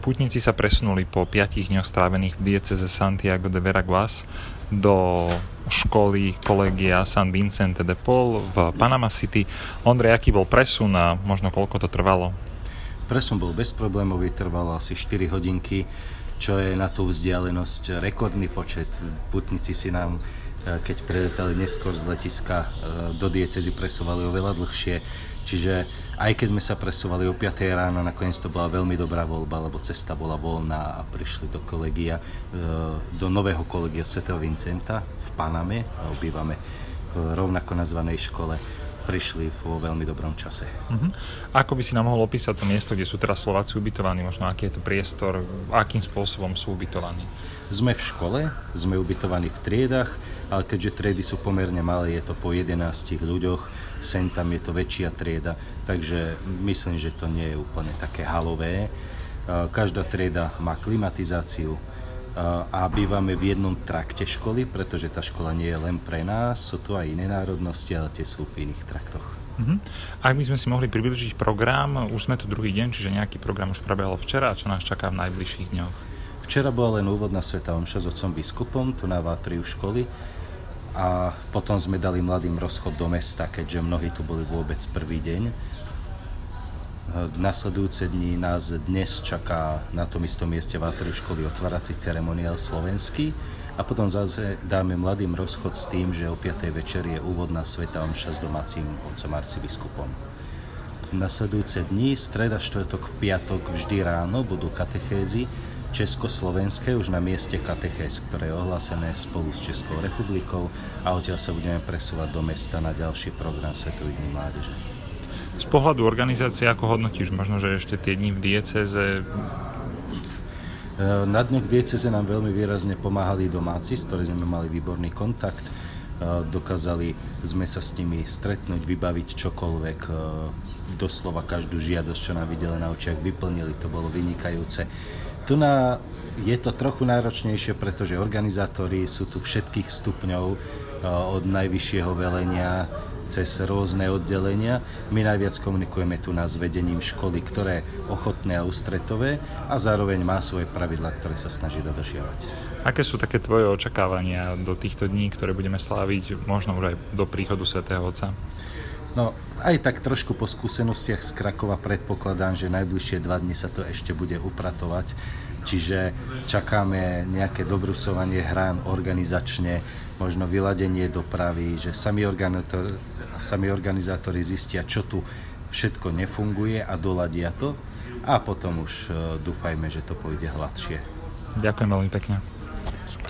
Pútnici sa presunuli po 5 dňoch strávených v diecéze Santiago de Veraguas do školy kolegia San Vicente de Paul v Panama City. Ondrej, aký bol presun a možno koľko to trvalo? Presun bol bezproblémový, trvalo asi 4 hodinky, čo je na tú vzdialenosť rekordný počet. Pútnici si nám, keď preletali neskôr z letiska, do diecézy presúvali oveľa dlhšie. Čiže aj keď sme sa presúvali o 5 ráno, nakoniec to bola veľmi dobrá voľba, lebo cesta bola voľná a prišli do kolegia, do nového kolegia Svätého Vincenta v Paname a obývame v rovnako nazvanej škole. Prišli vo veľmi dobrom čase. Ako by si nám mohol opísať to miesto, kde sú teraz Slováci ubytovaní? Možno aký je to priestor, akým spôsobom sú ubytovaní? Sme v škole, sme ubytovaní v triedach, ale keďže triedy sú pomerne malé, je to po 11 ľuďoch, sem tam je to väčšia trieda, takže myslím, že to nie je úplne také halové. Každá trieda má klimatizáciu a bývame v jednom trakte školy, pretože tá škola nie je len pre nás, sú tu aj iné národnosti, ale tie sú v iných traktoch. Ak by sme si mohli približiť program, už sme tu druhý deň, čiže nejaký program už prebehol včera, čo nás čaká v najbližších dňoch? Včera bola len úvodná svätá omša s otcom biskupom, tu na vátriu školy, a potom sme dali mladým rozchod do mesta, keďže mnohí tu boli vôbec prvý deň. Nasledujúce dni nás dnes čaká na tom istom mieste vátriu školy otvárací ceremoniál slovenský a potom zase dáme mladým rozchod s tým, že o 5. večer je úvodná svätá omša s domácim otcom arcibiskupom. Nasledujúce dni, streda, štvrtok, piatok, vždy ráno budú katechézy československé už na mieste katechéz, ktoré je ohlásené spolu s Českou republikou, a odtiaľ sa budeme presúvať do mesta na ďalší program Svetových dní mládeže. Z pohľadu organizácie, ako hodnotíš možno, že ešte tie dni v diecéze? Na dňoch diecéze nám veľmi výrazne pomáhali domáci, s ktorými sme mali výborný kontakt. Dokázali sme sa s nimi stretnúť, vybaviť čokoľvek, doslova každú žiadosť, čo nám videli na očiach, vyplnili, to bolo vynikajúce. Je to trochu náročnejšie, pretože organizátori sú tu všetkých stupňov, od najvyššieho velenia cez rôzne oddelenia. My najviac komunikujeme tu s vedením školy, ktoré je ochotné a ústretové a zároveň má svoje pravidlá, ktoré sa snaží dodržiavať. Aké sú také tvoje očakávania do týchto dní, ktoré budeme sláviť, možno už aj do príchodu Svätého Otca? No, aj tak trošku po skúsenostiach z Krakova predpokladám, že najbližšie 2 dni sa to ešte bude upratovať, čiže čakáme nejaké dobrusovanie hrán organizačne, možno vyladenie dopravy, že sami organizátori zistia, čo tu všetko nefunguje a doladia to, a potom už dúfajme, že to pôjde hladšie. Ďakujem veľmi pekne.